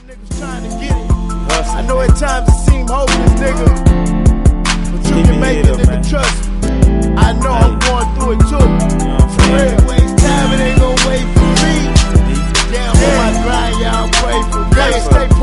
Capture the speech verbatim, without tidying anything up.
Niggas trying to get it. I know at times it seem hopeless, nigga. But you can make it, nigga, trust me. I know I'm going through it too. For real, waste time, it ain't gonna wait for me. Damn, on my grind, y'all pray for me.